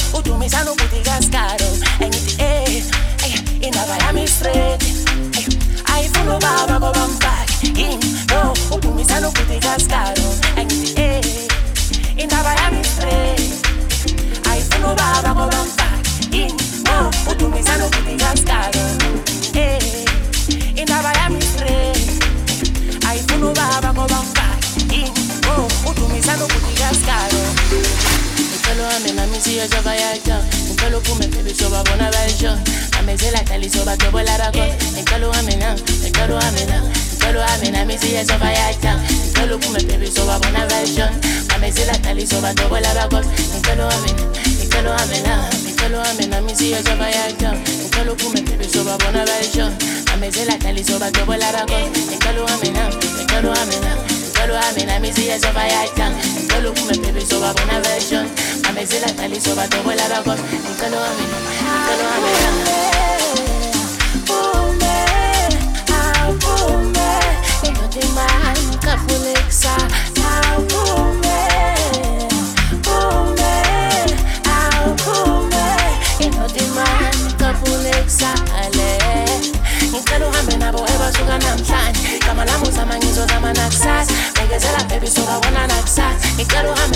udumisa nokuthi kaskaro engithi indaba yami straight ayifuna ubaba ngoba mfaki no udumisa nokuthi kaskaro engithi indaba yami straight ayifuna ubaba ngoba mfaki no udumisa nokuthi kaskaro indaba yami straight ayifuna ubaba ngoba mfaki no udumisa nokuthi kaskaro Ngicela uhambe nami siye Java ngicela uphume baby soba bona version amezela dali soba dobola bakho ngicela uhambe nami ngicela uhambe nami siye Java ngicela uphume baby soba bona version amezela dali soba dobola bakho ngicela uhambe nami siye Java ngicela uphume baby soba bona version amezela dali soba dobola bakho ngicela uhambe nami siye Java ngicela uphume baby soba bona version amezela dali soba dobola bakho ngicela uhambe ngicela uhambe nabo ebasuka namhlanje igama lami uzama ngizozama nakusasa ngezela baby sobabona nakusasa ngicela uhambe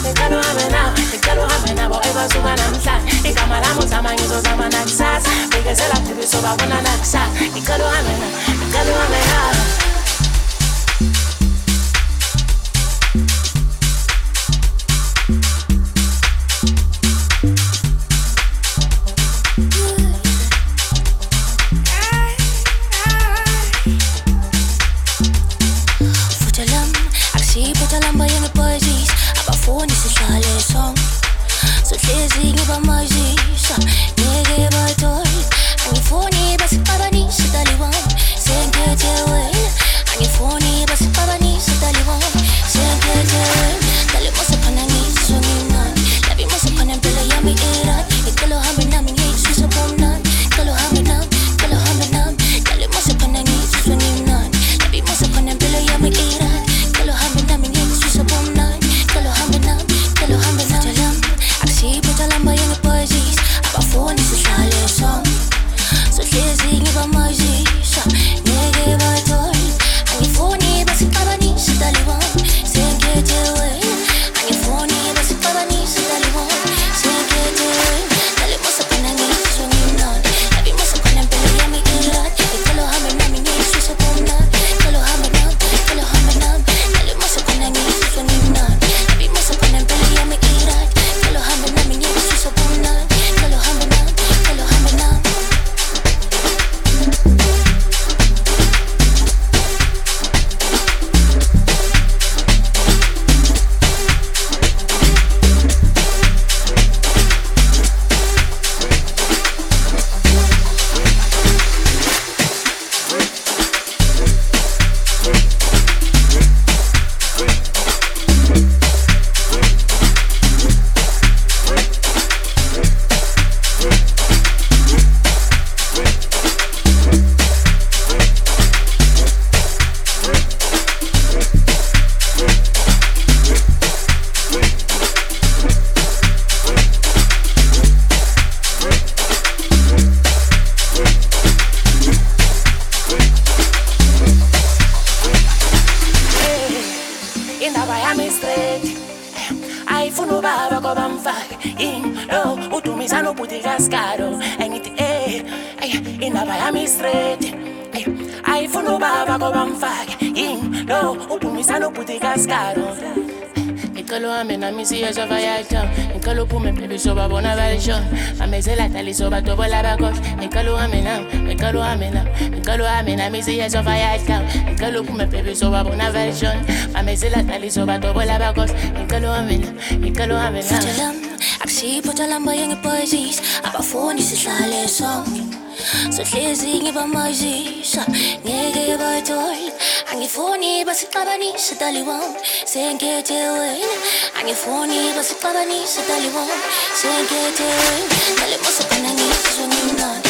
nabo ebasuka namhlanje igama lami uzama ngizozama nakusasa ngezela baby sobabona nakusasa ngicela uhambe nabo indaba yami straight ayifuna ubaba ngoba mfaki no udumisa nobhuti kaskaro ngicela uhambe nami siye Java ngicela uphume baby sobabona version amezela dali soba dobola bakho ngicela uhambe nami siye Java ngicela uphume baby sobabona version amezela dali soba dobola bakho ngicela uhambe Akusipho lamba yengipoesis abafuni sihlale sonke sohlezi ngibamazisa ngeke bathola angifuni basixabanise dali wami senkethe wena angifuni basixabanise dali wami senkethe wena dale mosa kana ngizwe ngimnandi